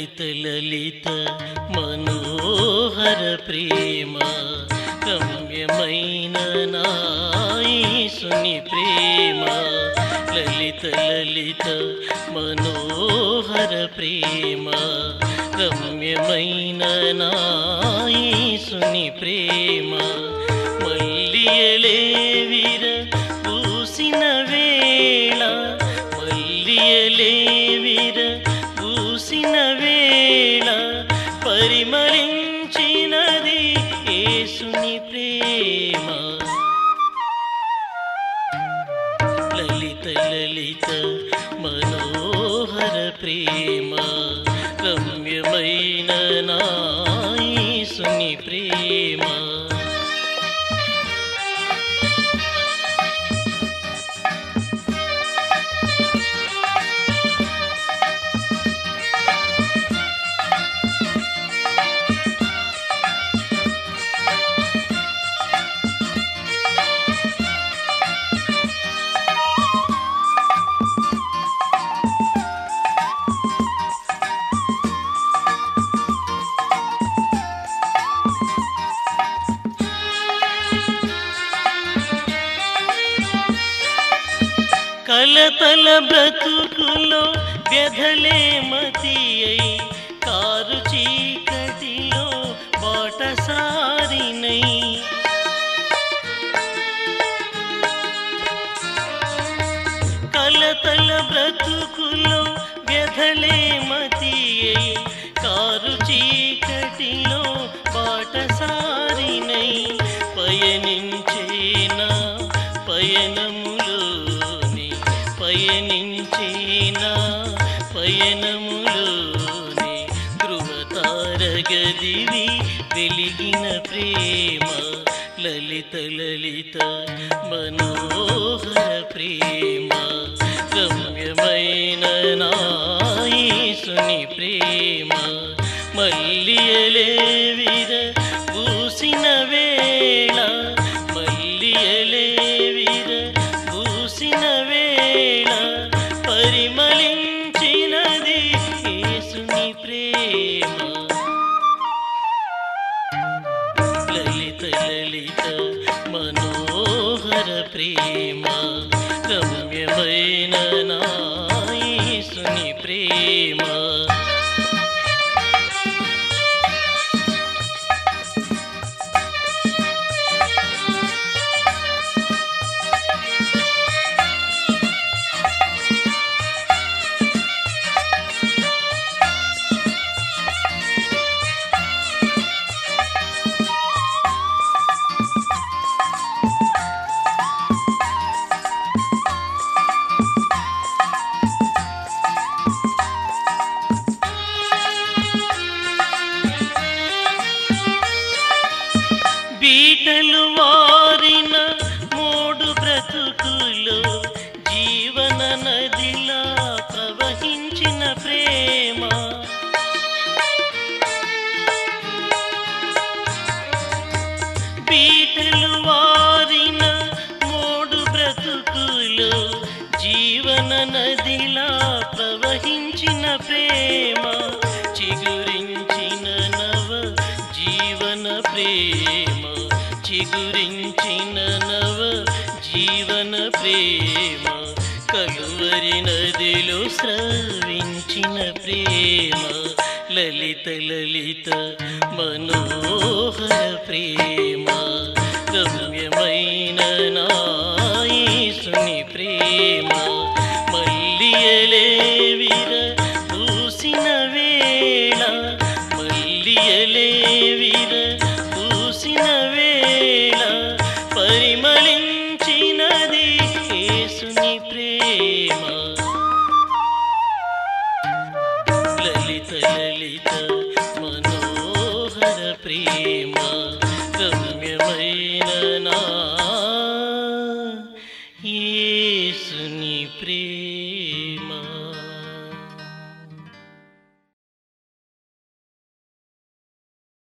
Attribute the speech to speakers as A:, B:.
A: లలిత లలిత మనోహర ప్రేమ రమ్యమైన నాయసుని ప్రేమ లలిత లలిత మనోహర ప్రేమ రమ్యమైన నాయసుని ప్రేమ మల్లియలే విర పూసిన వేళ మల్లియలే విర పూసిన వేళ పరిమళించినది యేసుని ప్రేమ లలిత లలిత మనోహర ప్రేమ రమ్యమైన నాయసుని ప్రేమ కలతల బ్రతుకులో వ్యధలే మతి అయి కారు చీకటిలో బాటసారినై కలతల బ్రతుకులో వ్యధలే మతి అయి కారు చీకటిలో బాటసారినై పయనించేనా పయనములోని ధృవతారగదివి వెలిగిన ప్రేమ లలిత లలిత మనోహర ప్రేమ రమ్యమైన నాయసుని ప్రేమ మల్లియలే విర పూసిన వేళ మల్లియలే విర పూసిన వేళ పరిమళించినది యేసుని ప్రేమ లలిత లలిత మనోహర ప్రేమ రమ్యమైన నాయసుని ప్రేమ బీటలు వారిన మూడు బ్రతుకులో జీవన నదిలా ప్రవహించిన ప్రేమ బీటలు వారిన మూడు బ్రతుకులో జీవన నదిలా ప్రవహించిన ప్రేమ చిగురించిన నవ జీవన ప్రేమ చిగురించిన నవ జీవన ప్రేమ కలువరి నదిలో స్రవించిన ప్రేమ లలిత లలిత మనోహర ప్రేమ రమ్యమైన నాయసుని ప్రేమ మల్లియలే విర పూసిన వేళ మల్లియలే విర పూసిన వేళ పరిమళించినది యేసుని ప్రేమ లలిత లలిత మనోహర ప్రేమ రమ్యమైన నా యేసుని ప్రేమ